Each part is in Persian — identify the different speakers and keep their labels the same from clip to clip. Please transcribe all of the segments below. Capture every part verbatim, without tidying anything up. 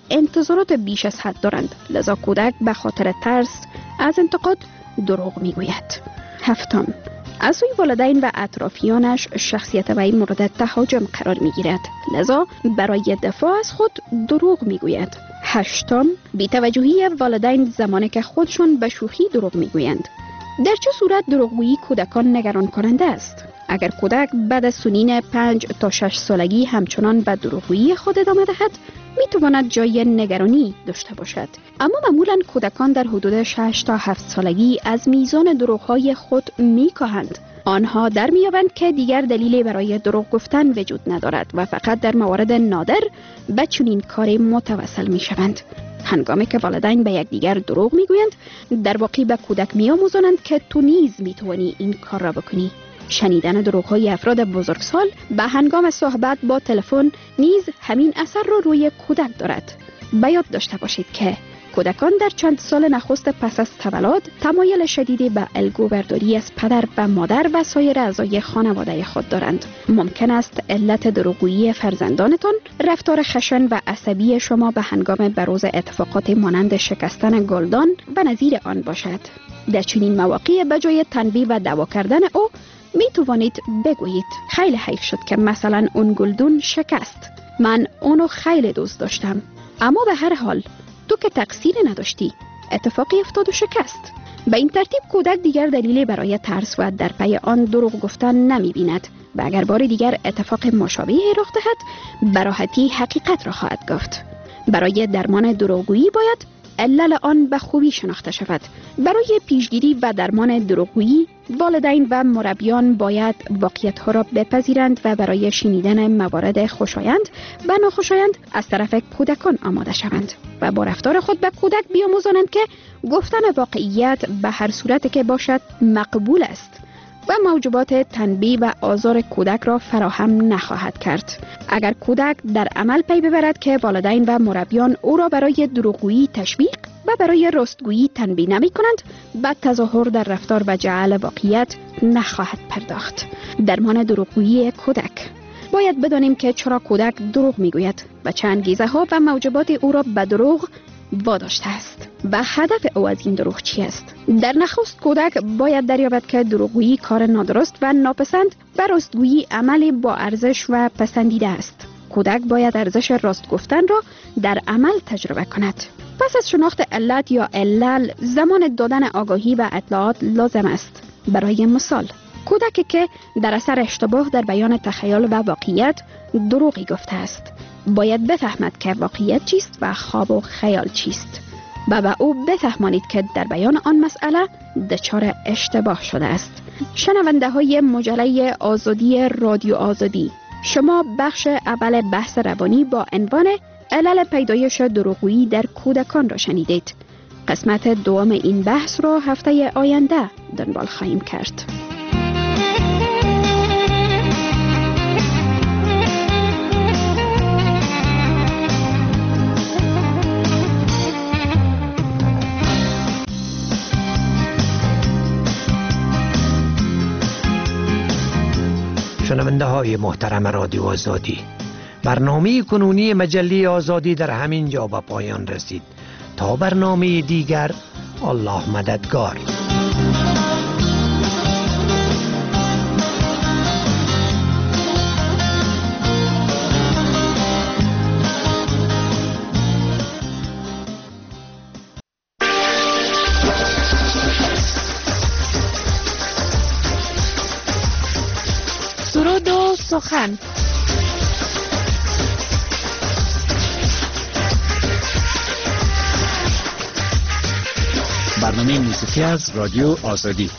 Speaker 1: انتظارات بیش از حد دارند، لذا کودک به خاطر ترس از انتقاد دروغ میگوید. هفتم، از سوی والدین و اطرافیانش شخصیت وی مورد تهاجم قرار میگیرد، لذا برای دفاع از خود دروغ میگوید. هشتم، بی‌توجهی والدین زمانی که خودشون به شوخی دروغ میگویند. در چه صورت دروغگویی کودکان نگران کننده است؟ اگر کودک بعد از سنین پنج تا شش سالگی همچنان به دروغگویی خود ادامه دهد، می تواند جای نگرانی داشته باشد. اما معمولا کودکان در حدود شش تا هفت سالگی از میزان دروغ‌های خود می کاهند. آنها در میابند که دیگر دلیلی برای دروغ گفتن وجود ندارد و فقط در موارد نادر به چنین کاری متوسل می شوند. هنگامی که والدین به یکدیگر دروغ میگویند، در واقع به کودک میآموزانند که تو نیز میتوانی این کار را بکنی. شنیدن دروغ‌های افراد بزرگسال به هنگام صحبت با تلفن نیز همین اثر را رو روی کودک دارد. به یاد داشته باشید که کودکان در چند سال نخست پس از تولد تمایل شدیدی به الگو برداری از پدر و مادر و سایر اعضای خانواده خود دارند. ممکن است علت دروغگویی فرزندانتان رفتار خشن و عصبی شما به هنگام بروز اتفاقات مانند شکستن گلدان و نظیر آن باشد. در چنین مواقع به جای تنبیه و دعوا کردن او می توانید بگویید خیلی حیف شد که مثلا اون گلدون شکست. من اونو خیلی دوست داشتم، اما به هر حال تو که تقصیری نداشتی، اتفاقی افتاد و شکست. به این ترتیب کودک دیگر دلیلی برای ترس و در پی آن دروغ گفتن نمی بیند و اگر بار دیگر اتفاق مشابهی رخ دهد، به راحتی حقیقت را خواهد گفت. برای درمان دروغگویی باید علل آن به خوبی شناخته شود. برای پیشگیری و درمان دروغگویی، والدین و مربیان باید واقعیت‌ها را بپذیرند و برای شنیدن موارد خوشایند و ناخوشایند از طرف کودکان آماده شوند و با رفتار خود به کودک بیاموزانند که گفتن واقعیت به هر صورت که باشد مقبول است و موجبات تنبیه و آزار کودک را فراهم نخواهد کرد. اگر کودک در عمل پی ببرد که والدین و مربیان او را برای دروغگویی تشویق و برای راستگویی تنبیه نمی کنند، بعد تظاهر در رفتار و جعل واقعیت نخواهد پرداخت. درمان دروغگویی کودک. باید بدانیم که چرا کودک دروغ می گوید و چه انگیزه ها و موجبات او را به دروغ واداشته است و هدف او از این دروغ چی است. در نخست کودک باید دریابد که دروغگویی کار نادرست و ناپسند و راستگویی عملی با ارزش و پسندیده است. کودک باید ارزش راست گفتن را در عمل تجربه کند. پس از شناخت علت یا علل، زمان دادن آگاهی و اطلاعات لازم است. برای مثال، کودکی که در اثر اشتباه در بیان تخیل و واقعیت دروغی گفته است، باید بفهمد که واقعیت چیست و خواب و خیال چیست و به او بفهمانید که در بیان آن مسئله دچار اشتباه شده است. شنونده های مجله آزادی رادیو آزادی، شما بخش اول بحث روانی با عنوان علل پیدایش دروغگویی در کودکان را شنیدید. قسمت دوم این بحث را هفته آینده دنبال خواهیم کرد.
Speaker 2: شنونده های محترم رادیو آزادی، برنامه کنونی مجله آزادی در همین جا به پایان رسید. تا برنامه دیگر، الله مددگار.
Speaker 3: سرود و سخن.
Speaker 4: برنامه موسیقی از رادیو آزادی.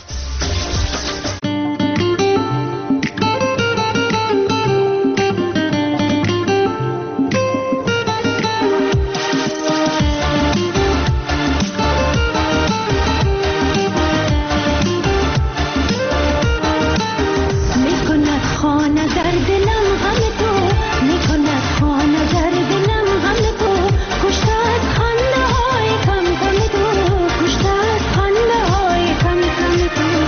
Speaker 5: Come, come,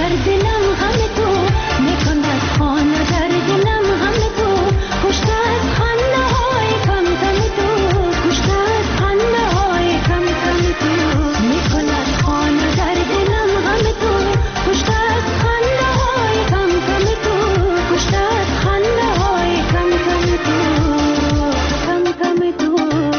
Speaker 3: در دلم غم تو میکند خانه در دلم غم تو کشته از خنده های کم کم تو کشته از خنده های کم کم تو میکند خانه در دلم غم تو کشته از خنده های کم کم تو کشته از خنده های کم کم تو کم کم تو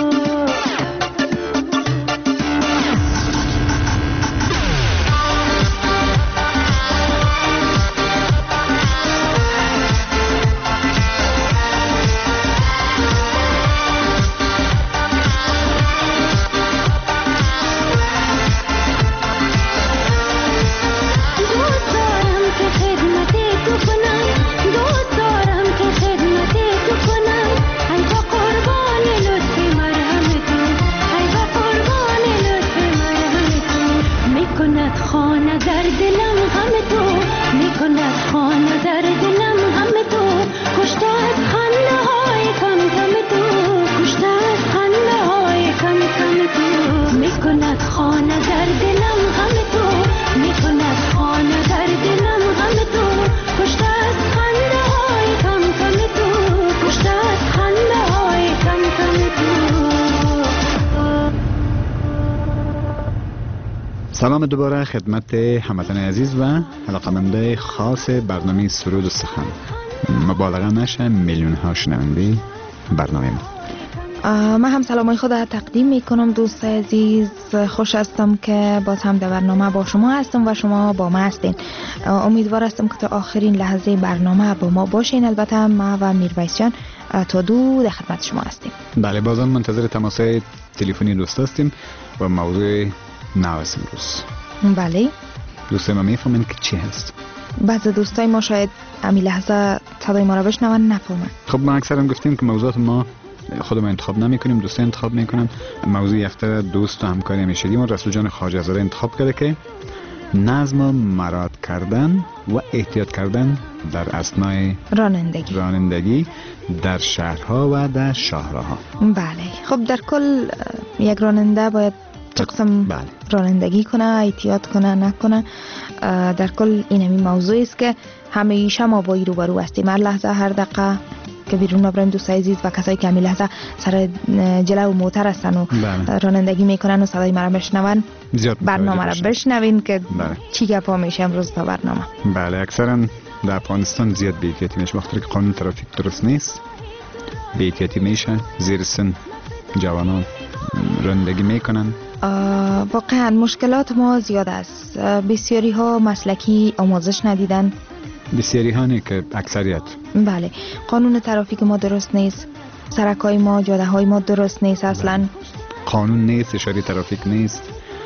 Speaker 5: سلام دوباره خدمت هموطن عزیز و علاقه‌مندای خاص برنامه سرود و سخن. مبالغه نشه میلیون ها شنونده برنامه ما.
Speaker 6: من هم سلامای خود تقدیم میکنم دوست عزیز. خوش هستم که باز هم در برنامه با شما هستم و شما با ما هستین. امیدوار هستم که تا آخرین لحظه برنامه با ما باشین. البته ما و میرویس جان تا دو در خدمت شما هستیم.
Speaker 5: بله، بازم منتظر تماسای تلفنی دوست هستیم و موضوع نوست امروز.
Speaker 6: بله
Speaker 5: دوستای ما میفهمین که چی هست.
Speaker 6: بعض دوستای ما شاید امی لحظه صدای ما را بشنون نفهمن.
Speaker 5: خب ما اکثرا گفتیم که موضوعات ما خودمون انتخاب نمی کنیم، دوستا انتخاب میکنن. موضوع هفته دوست و همکاری همیشگی ما رسول جان خواجه زاده انتخاب کرده که نظم مراعات کردن و احتیاط کردن در اثنای
Speaker 6: رانندگی
Speaker 5: رانندگی در شهرها و در شاهراها.
Speaker 6: بله، خب در کل یک راننده باید چه قسم
Speaker 5: بله.
Speaker 6: رانندگی کنه، احتیاط کنه نکنه. در کل این همین موضوعی است که همیشه ما با این روبرو هستیم. هر لحظه هر دقیقه که بیرون نبریم دوستای عزیز و کسایی که همین لحظه سر جلو موتر هستن و بله. رانندگی میکنن و صدای ما را بشنون، برنامه را بشنوین که بله. چی گپا میشه امروز تا برنامه.
Speaker 5: بله، اکثرا در افغانستان زیاد بی‌احتیاطی میشه. وقتی که قانون ترافیک درست نیست بی‌احتیاطی میشه، زیر سن جوانان رانندگی میکنن.
Speaker 6: واقعا مشکلات ما زیاد است. بسیاری ها مسلکی آموزش ندیدن،
Speaker 5: بسیاری ها نه که اکثریت.
Speaker 6: بله، قانون ترافیک ما درست نیست، سرکای ما، جاده های ما درست نیست اصلا.
Speaker 5: بله. قانون نیست، اشاره ترافیک نیست.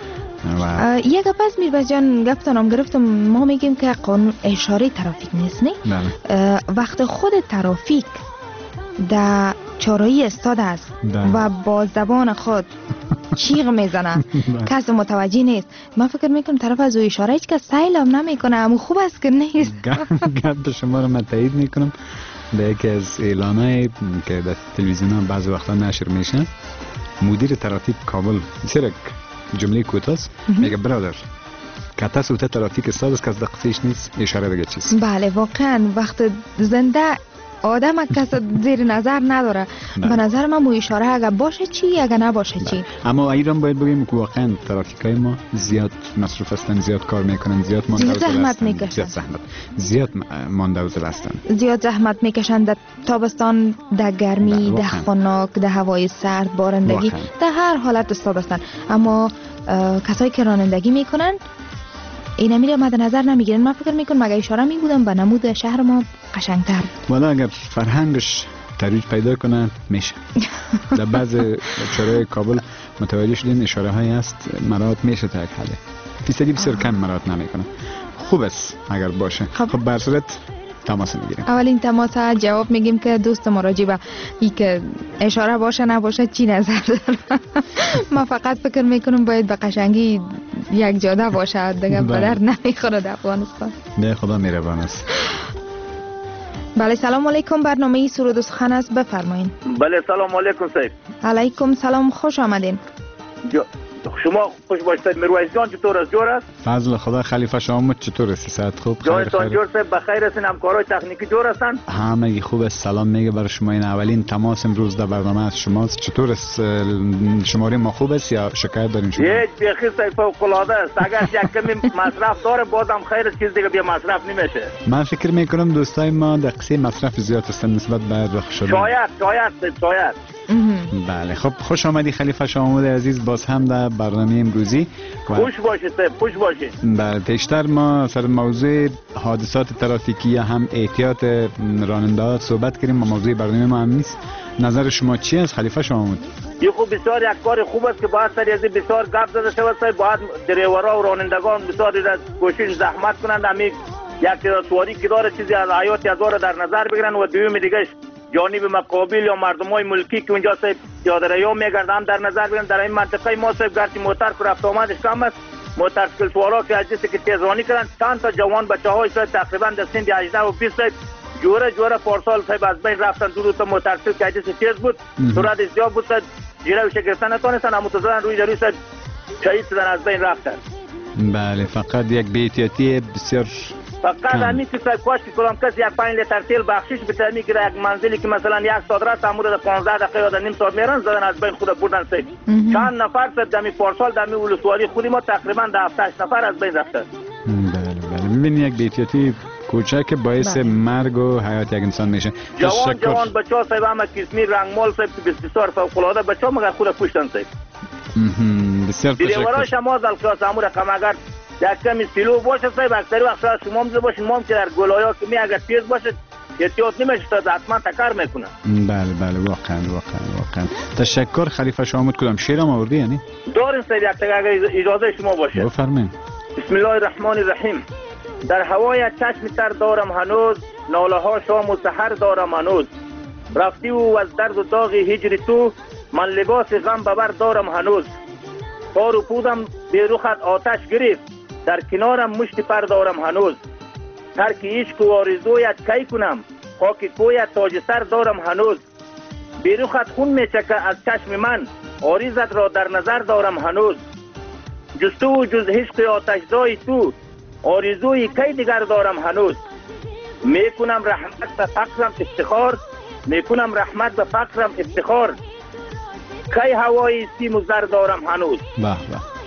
Speaker 5: و
Speaker 6: یک گپ از میرویس جان گفتم گرفتم، ما میگیم که قانون اشاره ترافیک نیست نه.
Speaker 5: بله.
Speaker 6: وقت خود ترافیک در چهارراهی استاد است و با زبان خود چیغ میزنه کس متوجه نیست، من فکر میکنم طرف از او اشاره هیچ کس سیل هم نمیکنه. اما خوب است که نیست.
Speaker 5: گپ شما رو من تایید میکنم. به یکی از اعلانای که در تلویزیون ها بعضی وقتا نشر میشه، مدیر ترافیک کابل بسیار جمله کوتاه میگه برادر کتا سوته ترافیک استاد است که از دقیقش نیست، اشاره بگه چیست.
Speaker 6: بله واقعا وقت زنده آدم کس زیر نظر نداره. به نظر من مو اشاره اگر باشه چی اگر نباشه چی.
Speaker 5: اما ایران باید بگیم که واقعا ترافیکای ما زیاد مصروف هستن، زیاد کار میکنن، زیاد ماندوزل
Speaker 6: زحمت میکشن،
Speaker 5: زیاد زحمت زیاد ماندوزل هستن،
Speaker 6: زیاد زحمت میکشن در تابستان، در گرمی، در خنک، در هوای سرد، بارندگی، در هر حالت استاد هستن. اما کسایی که رانندگی میکنن اینا میره مد نظر نمیگیرن. من فکر میکنم مگه اشاره میبودم به نمود شهر ما قشنگتر.
Speaker 5: والا اگر فرهنگش ترویج پیدا کنه میشه. در بعض چهارراه کابل متوجه شدیم اشاره هایی هست مراعات میشه تا یک حده، فیصدی بسیار کم مراعات نمیکنه. خوب است اگر باشه. خب, خب بر صورت تماس میگیریم.
Speaker 6: اولین تماس جواب میگیم که دوست مراجع به ای که اشاره باشه نباشه چی نظر داره. ما فقط فکر میکنم باید به قشنگی یک جاده باشه، دیگه بدر نمیخوره در افغانستان.
Speaker 5: نه خدا مهربان است.
Speaker 6: بله سلام علیکم، برنامه سرود و سخن است، بفرمایید.
Speaker 7: بله سلام علیکم صاحب.
Speaker 6: علیکم سلام، خوش آمدین.
Speaker 7: شما خوش باشید. میرویس جان چطور است؟ جور است؟
Speaker 5: فضل خدا. خلیفه شامت چطور است؟ صحت خوب؟ خیر
Speaker 7: جانتان
Speaker 5: خیر.
Speaker 7: جور صاحب بخیر هستین؟ همکارای تکنیکی جور هستن؟
Speaker 5: همگی خوب است. سلام میگه برای شما. این اولین تماس امروز در برنامه از شماست. چطور است؟ شماره ما خوب است یا شکایت دارین شما؟
Speaker 7: هیچ بیخی صاحب فوق العاده است. اگر یک کمی مصرف داره بازم خیر، چیز دیگه بیا مصرف نمیشه.
Speaker 5: من فکر میکنم دوستای ما در قصه مصرف زیاد هستن نسبت به رخ شدن.
Speaker 7: شاید شاید شاید.
Speaker 5: بله خب خوش آمدی خلیفه شامود عزیز باز هم در برنامه امروزی.
Speaker 7: خوش باشید صاحب، خوش باشید.
Speaker 5: بله پیشتر ما سر موضوع حادثات ترافیکی یا هم احتیاط راننده صحبت کردیم. موضوع برنامه ما هم نیست. نظر شما چی است خلیفه شامود؟
Speaker 7: این خوب بسیار یک کار خوب است که باید سر از بسیار گپ زده شود صاحب. باید دریورها و رانندگان بسیار کوشش زحمت کنند همین یک سواری که داره چیزی از حیات ازار در نظر بگیرن و دوم دیگه جانب مقابل یا مردمای ملکی که اونجا صاحب پیاده‌روی میگردن در نظر بگیرن. در این منطقه ما صاحب گرچه موتر که رفت آمدش کم است، موتورسیکل سوارا که از جنسی که تیزرانی کردن چند تا جوان بچه‌های صاحب تقریبا در سن هجده و بیست صاحب جوره جوره پارسال صاحب از بین رفتن. دو تا موتورسیکل که از جنسی تیز بود سرعت زیاد بود صاحب جیره وش گرفتن نتونستن، اما تو زدن روی روی صاحب شهید شدن از بین رفتن.
Speaker 5: بله فقط یک بی‌احتیاطی بسیار
Speaker 7: فقط همین که صاحب کاش که کدام کس یک پنج لیتر تیل بخشش بده میگیره یک منزلی که مثلا یک ساعت راه امور در پانزده دقیقه یا در نیم ساعت میرن زدن از بین خود بردن صاحب. چند نفر صاحب دمی پارسال دمی ولسوالی خودی ما تقریبا ده هفت هشت نفر از بین رفتن.
Speaker 5: بله بله ببین یک بی‌احتیاطی کوچک باعث مرگ و حیات یک انسان میشه.
Speaker 7: جوان جوان بچه‌ها صاحب هم کسمی رنگمال صاحب که بسیار فوق العاده بچه‌ها مگر خود کشتن صاحب.
Speaker 5: بسیار تشکر.
Speaker 7: دیوارا شما از کلاس امور رقم اگر یک کمی سیلو باشه صاحب اکثر وقت شما هم باشین ما هم که در گلایا که می اگر تیز باشه احتیاط نمیشه تا حتما تکر میکنه.
Speaker 5: بله بله واقعا واقعا واقعا تشکر خلیفه شامود. کدام شعر هم آوردی یعنی؟
Speaker 7: دارین صاحب یک تا اگر اجازه شما باشه.
Speaker 5: بفرمایید.
Speaker 7: بسم الله الرحمن الرحیم. در هوای چشم تر دارم هنوز، ناله ها شام و سحر دارم هنوز. رفتی و از درد و داغ هجر تو، من لباس غم ببر دارم هنوز. پار و پودم به رخت آتش گرفت، در کنارم مشت پر دارم هنوز. ترک عشق و آرزویت کی کنم، خاک کویت تاج سر دارم هنوز. به رخت خون میچکه از چشم من، آریزت را در نظر دارم هنوز. جز تو و جز عشق آتشزای تو، آرزوی کی دیگر دارم هنوز. میکنم رحمت به فقرم افتخار، میکنم رحمت به فقرم افتخار. کی هوای سیم و زر دارم هنوز.
Speaker 5: به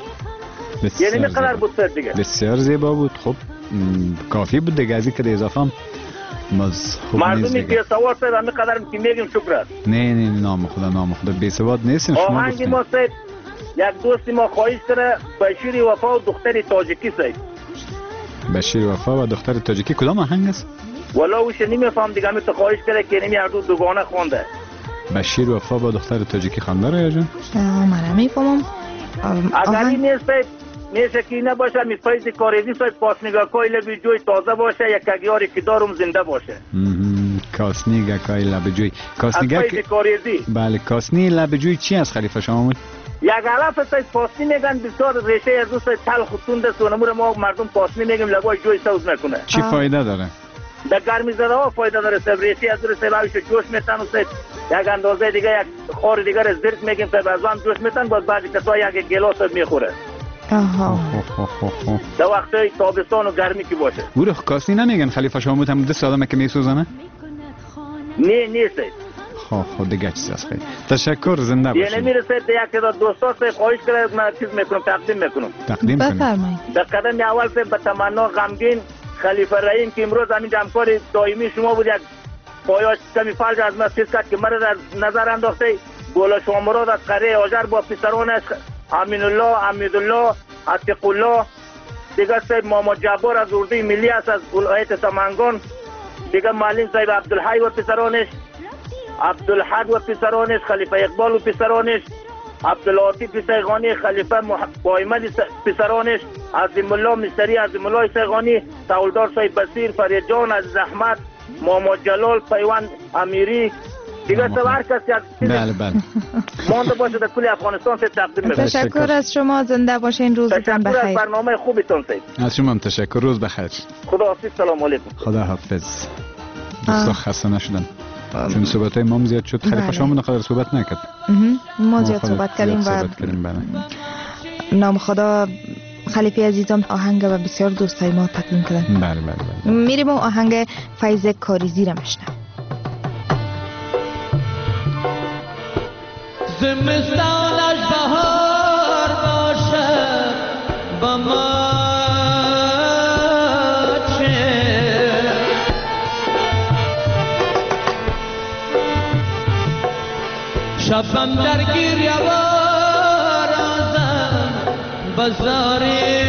Speaker 5: به
Speaker 7: یعنی میقدر بود سر دیگه
Speaker 5: بسیار زیبا بود. خب کافی بود دیگه، ازی که اضافه مز خوب
Speaker 7: مردمی که سوار صاحب همین قدر که میگیم شکر است.
Speaker 5: نه نه نام خدا نام خدا بی سواد نیستین شما
Speaker 7: آهنگ
Speaker 5: گفتین.
Speaker 7: ما صاحب یک دوست ما خواهش کرده بشیر وفا و دختر تاجیکی صاحب.
Speaker 5: بشیر وفا و دختر تاجیکی کدام آهنگ است؟
Speaker 7: والا اوش نمیفهم دیگه، همین تو خواهش کرده که نمی هر دو دوگانه خونده.
Speaker 5: بشیر وفا با دختر تاجیکی خونده را یا جان؟
Speaker 6: من نمیفهمم.
Speaker 7: اگر این نیست صاحب میشه که نباشه می فیض کاریزی صاحب پاسنگاکای لبی جوی تازه باشه، یک اگیاری که دارم زنده باشه.
Speaker 5: کاسنی گکای لب جوی. کاسنی
Speaker 7: از فیض کاریزی.
Speaker 5: بله کاسنی لب جوی چی است خلیفه شما؟
Speaker 7: یک علف صاحب پاسنی میگن بسیار ریشه از اون صاحب تلخ و تند است و نمور ما مردم پاسنی میگیم لبای جوی سوز میکنه.
Speaker 5: چی فایده داره؟
Speaker 7: در گرمی زده ها فایده داره صاحب. ریشه از اون صاحب هایش جوش میتن و صاحب یک اندازه دیگه یک خور دیگه را زرد میگیم صاحب از آن جوش میتن باز بعضی کسا یک گلاس میخوره.
Speaker 6: آها.
Speaker 7: در وقتای تابستان و گرمی که باشه.
Speaker 5: او رو کاسنی نمیگن خلیفه شما هم دست آدمه که میسوزنه؟
Speaker 7: نه نیست.
Speaker 5: خب خب دیگه چیز است خیلی. تشکر زنده باشید.
Speaker 7: یعنی میرسه یک تا دوستا سے خواهش کرد من چیز میکنم تقدیم میکنم.
Speaker 5: تقدیم کنید.
Speaker 6: بفرمایید.
Speaker 7: در قدم اول سے به تمنا غمگین خلیفه رحیم که امروز همین همکار دائمی شما بود، یک پایاش کمی فلج از من چیز کرد که مرا در نظر انداخته. گل شما مراد از قره آجر با پسرانش امین الله، حمید الله، عتیق الله، دیگه صاحب محمد جبار از اردوی ملی است از ولایت سمنگان، دیگه معلم صاحب عبدالحی و پسرانش، عبدالحق و پسرانش، خلیفه اقبال و پسرانش، عبدالعاطف سیغانی، خلیفه بایمل پسرانش، عظیم الله مستری، عظیم الله سیغانی، تولدار صاحب بصیر، فرید جان از زحمت، محمد جلال، پیوند امیری، دیگه تو هر کسی
Speaker 5: بله بله
Speaker 7: مانده باشه در کل افغانستان سے تقدیم میکنم.
Speaker 6: تشکر از شما، زنده باشین، روزتان بخیر.
Speaker 7: تشکر از برنامه خوبتون صاحب.
Speaker 5: از شما هم تشکر، روز بخیر.
Speaker 7: خدا حافظ، سلام علیکم.
Speaker 5: خدا حافظ. دوستا خسته نشدن چون صحبت های ما زیاد شد. خلیفه شما نقدر صحبت نکرد.
Speaker 6: ما زیاد صحبت کردیم و
Speaker 5: صحبت کردیم. بله
Speaker 6: نام خدا خلیفه عزیزم آهنگ و بسیار دوستای ما تقدیم کردن.
Speaker 5: بله بله بله.
Speaker 6: میریم و آهنگ فیض کاریزی را میشنویم.
Speaker 8: زمستانش بهار باشد با ما چه شبم در گریه بارازم بزاری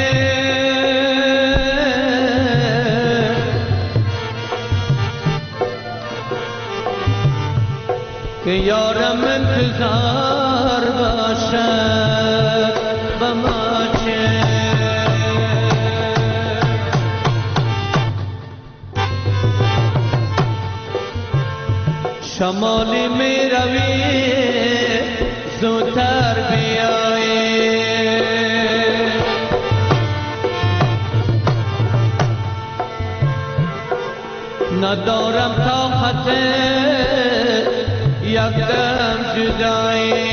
Speaker 8: که یارم انتظار باشد با ما چه شمالی می روی زودتر بیایی ندارم طاقت یک دم جدایی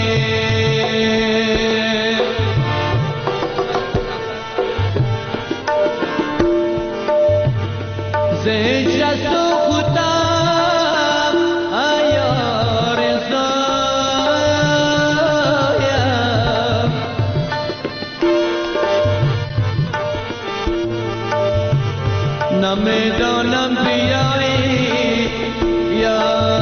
Speaker 8: زهج از تو خودم ایار زایم نمیدانم بیایی یا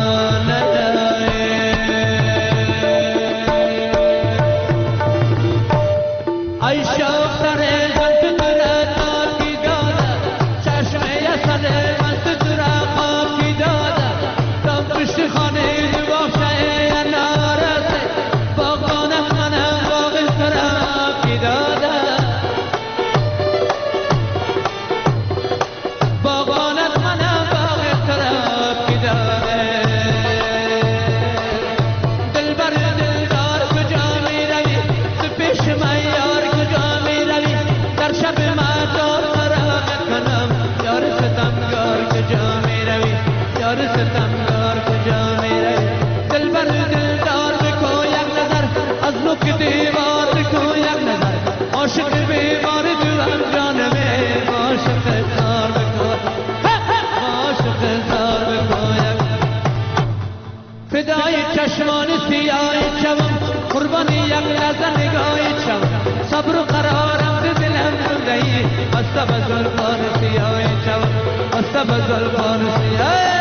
Speaker 8: فدای چشمان سیاه چوم قربانی یک لحظه نگاه چوم صبر و قرارم به دلم بودهی بسته به زلفان سیاه چوم بسته به زلفان سیاه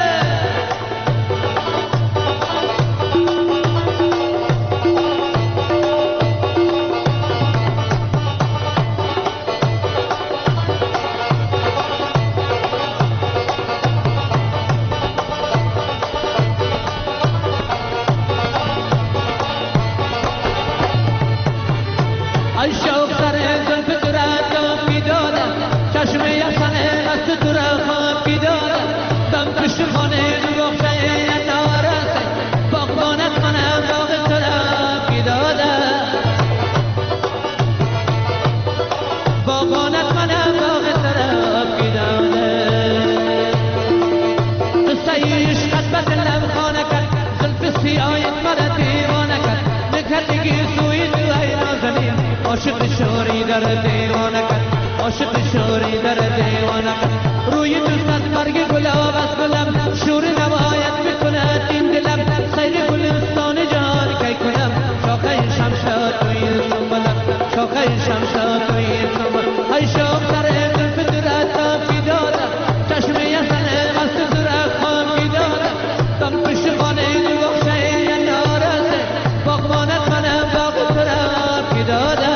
Speaker 8: عاشق شوری در دیوانه کرد عاشق شوری در دیوانه کرد روی دوست از مرگ گلاب از گلم شور نباید میکند این دلم سیر گلستان جان کی کنم شاخه شمشاد توی سنبلم شاخه شمشاد توی سنبلم ای شوق سر زلف درت تاکی دادم چشم یسن مست زرق خاکی دادم دم پشت خانه بخشه یا نارسه باغبانت منم باغ سرم کی دادم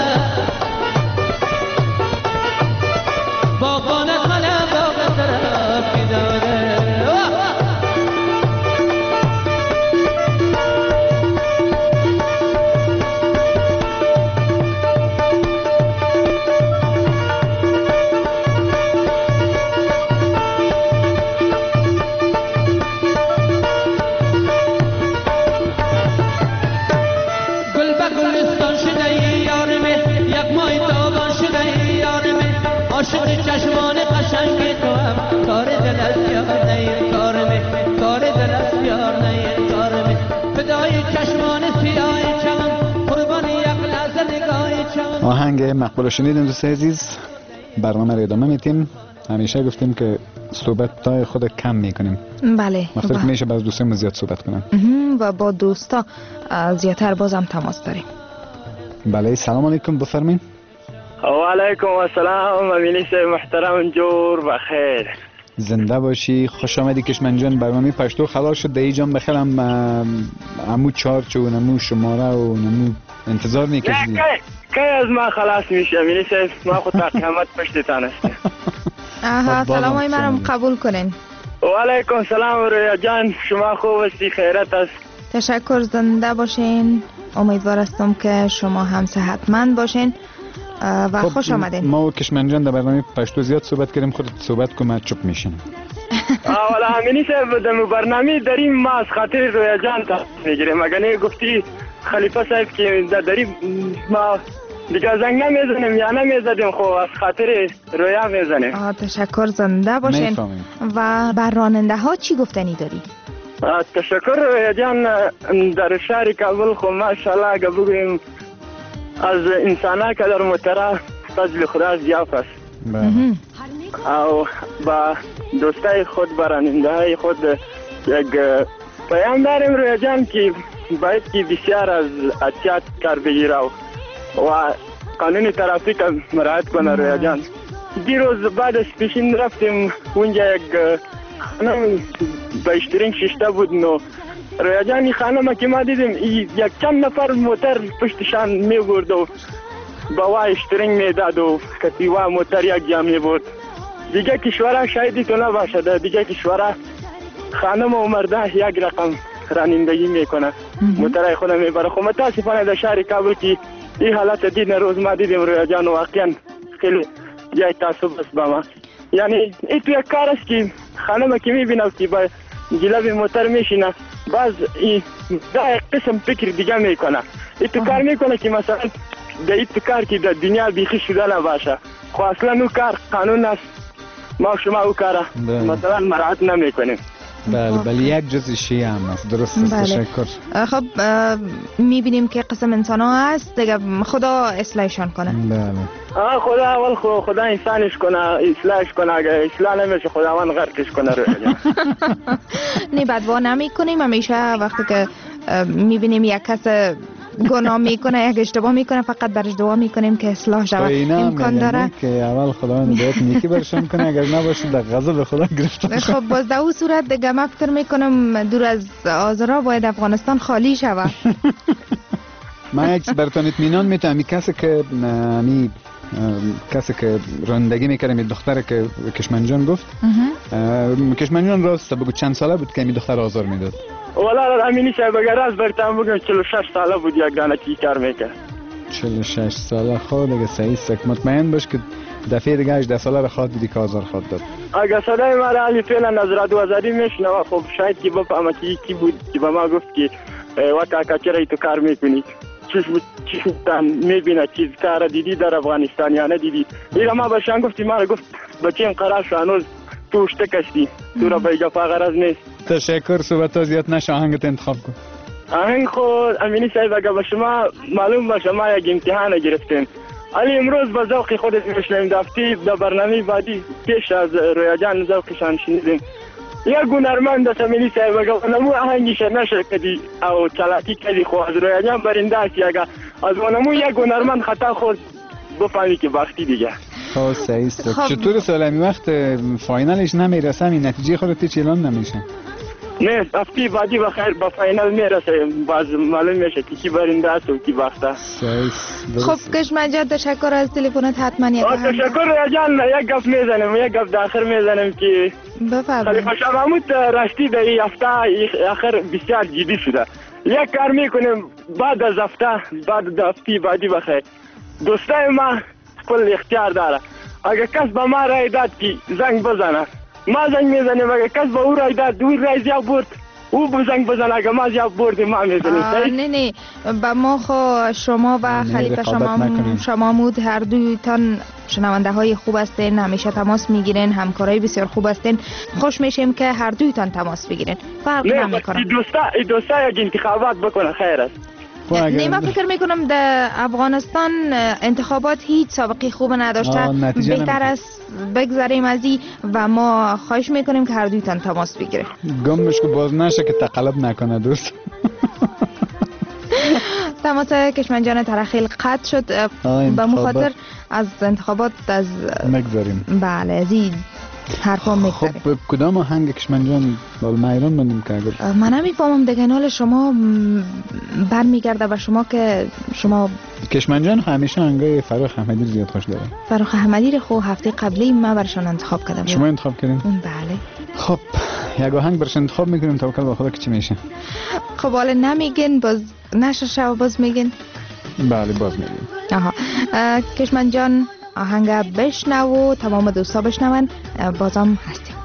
Speaker 8: عاشق چشمان قشنگ تو هم کار دل از یار نه کار می کار دل از یار نه کار می فدای چشمان سیاه چمن قربانی یک لحظه نگاه چمن
Speaker 5: آهنگ مقبول شنیدیم دوست عزیز. برنامه رو ادامه میتیم. همیشه گفتیم که صحبت تای خود کم میکنیم.
Speaker 6: بله.
Speaker 5: مختلف میشه باز دوستان زیاد صحبت کنن
Speaker 6: و با دوستا زیادتر بازم تماس داریم.
Speaker 5: بله سلام علیکم بفرمایید.
Speaker 7: و علیکم السلام امینی صاحب محترم جور بخیر.
Speaker 5: زنده باشی. خوش آمدی کشمن جان. برنامه پشتو خلاص شد. دی جان بخیرم عمو چارچ و نمو شماره و نمو انتظار میکشیدی.
Speaker 7: کی از ما خلاص میشه امینی صاحب؟ ما خود تا قیامت پشتتان هستیم.
Speaker 6: آها سلام های مرم قبول کنین.
Speaker 7: و علیکم سلام رویا جان، شما خوب هستی؟ خیرت است؟
Speaker 6: تشکر. زنده باشین. امیدوار هستم که شما هم صحتمند باشین و
Speaker 5: خب
Speaker 6: خوش آمدین.
Speaker 5: ما و کشمن جان در برنامه پشتو زیاد صحبت کردیم. خودت صحبت کن من چپ میشینم.
Speaker 7: والا امینی صاحب در برنامه داریم ما از خاطر رویا جان تا میگیریم. اگر نه گفتی خلیفه صاحب که داریم ما دیگه زنگ نمیزنیم یا نمیزدیم، خب از خاطر رویا میزنیم.
Speaker 6: آه تشکر. زنده باشین.
Speaker 5: میفهمیم.
Speaker 6: و بر راننده ها چی گفتنی داری؟
Speaker 7: تشکر رویا جان. در شهر کابل خب ماشاءالله اگر بگویم از انسان ها که در موتره فضل خدا زیاد است. او با دوستای خود براننده های خود یک پیام داریم رویا جان که باید که بسیار از احتیاط کار بگیره و قانون ترافیک مراعات کنه رویا جان. دیروز بعد از پیشین رفتیم اونجا یک خانم بیشترین ششته بود. نو رویا جان این خانم که ما دیدیم یک چند نفر موتر پشتشان می برد و با وای اشترینگ می داد و کتیوا موتر یک جمعی بود. دیگه کشورها شایدی تو نباشد. دیگه کشورها خانم و مرده یک رقم رانندگی میکنه، موترهای خود میبره. خب متاسفانه در شهر کابل که این حالت دید روز ما دیدیم رویا جان، واقعا خیلی جای تعصب است با ما. یعنی این تو یک کار است که خانم که میبینم که با جلب موتر میشینه باز این دا یک قسم فکر دیگه میکنه. این تو کار میکنه که مثلا در این تو کار که در دنیا بیخی شده نباشه. خب اصلا اون کار قانون است، ما شما او کاره مثلا مراعات نمیکنیم.
Speaker 5: بله بله یک جز شیعه هم است. درست است. تشکر.
Speaker 6: خب میبینیم که قسم انسان ها هست دیگه، خدا اصلاحشان کنه.
Speaker 5: بله
Speaker 7: آه خدا اول خدا انسانش کنه، اصلاحش کنه. اگه اصلاح نمیشه خداوند غرقش کنه.
Speaker 6: نه بدوا نمی کنیم. همیشه وقتی که میبینیم یک کس گناه میکنه یک اشتباه میکنه فقط برش دعا میکنیم که اصلاح شود. امکان داره
Speaker 5: که اول خداوند باید نیکی برشان کنه، اگر نباشه در غضب خدا گرفتار.
Speaker 6: خب باز در اون صورت دیگه من فکر میکنم دور از آذرا باید افغانستان خالی شود.
Speaker 5: من یک براتون اطمینان میتونم این کسی که می کسی که رانندگی میکرد می دختر که کشمن جان گفت کشمن جان راست بگو چند ساله بود که می دختر آزار میداد؟
Speaker 7: والا امینی صاحب اگر راست برتم بگم چهل و شش ساله بود یک دانه کی کار میکرد.
Speaker 5: چهل و شش ساله. خود دیگه صحیح است. مطمئن باش که دفعه دیگه هجده ساله را خواد دیدی که آزار خواد داد.
Speaker 7: اگر صدای ما را علی فعلا از رادیو آزادی میشنوه خب شاید که بفهمه که کی بود که به ما گفت که وقتا کچرای تو کار میکنی، چیز چیز میبینه چیز کار دیدی در افغانستان یا نه دیدی. اینا ما بهشان گفتی ما را گفت بچه قرار شو هنوز تو اشته کشتی تو را به گفا غرض نیست.
Speaker 5: تشکر. صحبت زیاد نشه. آهنگت انتخاب کن.
Speaker 7: آهنگ خود امینی صاحب اگر به شما معلوم باشه ما یک امتحان گرفتیم. علی امروز با ذوق خودت میشنیم دفتی در برنامه بعدی پیش از رویا جان ذوقشان شنیدیم. یک هنرمند است امینی صاحب اگر نمو آهنگش نشه کدی او چلاکی کدی خو از رویا جان برنده است. اگر از نمو یک هنرمند خطا خود بفهمی که وقتی دیگه.
Speaker 5: خب صحیح است. چطور سالمی وقت فاینالش نمیرسه این نتیجه خودت اعلام نمیشه؟
Speaker 7: نه افتی بعدی بخیر با فاینال میرسه باز معلوم میشه که کی برنده است و کی باخته.
Speaker 6: خب کشمن جان تشکر از تلفنت. حتما یک
Speaker 7: تشکر جان. یک گپ میزنم یک گپ داخل میزنم که
Speaker 6: بفرمایید.
Speaker 7: خلیفه شاه محمود راستی در این هفته آخر بسیار جدی شده. یک کار میکنیم بعد از هفته بعد از هفته بعدی بخیر دوستای ما کل اختیار داره. اگر کس به ما رای داد که زنگ بزنه ما زنگ میزنیم. اگر کس به او رای داد دوی رای زیاد برد او بزنگ بزن. اگر ما زیاد بردیم ما میزنیم.
Speaker 6: نه نه با ما خو شما و خلیفه شما مود هر دویتان شنونده های خوب هستین، همیشه تماس میگیرین، همکارای بسیار خوب هستین. خوش میشیم که هر دویتان تماس بگیرین. فرق نمیکنه.
Speaker 7: این دوستا این دوستا یک انتخابات بکنه خیر است.
Speaker 6: نیمه فکر میکنم در افغانستان انتخابات هیچ سابقه خوب نداشته، بهتر است بگذاریم از این و ما خواهش میکنیم که هر دویتان تماس بگیره.
Speaker 5: گمش که باز نشه که تقلب نکنه دوست.
Speaker 6: تماس کشمن جان ترخیل قطع شد به مخاطر از انتخابات از
Speaker 5: نگذاریم.
Speaker 6: بله از این حرفا میگذاریم.
Speaker 5: خب کدام آهنگ کشمن جان بال مایران بندیم که اگر
Speaker 6: من نمیفهمم دیگه نال شما برمیگرده و شما که شما
Speaker 5: کشمن جان همیشه آهنگای فراخ احمدی زیاد خوش داره.
Speaker 6: فراخ احمدی رو خو هفته قبلی من برشان انتخاب کردم.
Speaker 5: شما انتخاب کردین؟
Speaker 6: بله.
Speaker 5: خب یک آهنگ برش انتخاب میکنیم توکل به خدا که چی میشه.
Speaker 6: خب حالا نمیگین باز نشه شب باز میگین؟
Speaker 5: بله باز میگیم.
Speaker 6: آها کشمن جان آهنگ بشنو و تمام دوستا بشنون بازم هستیم.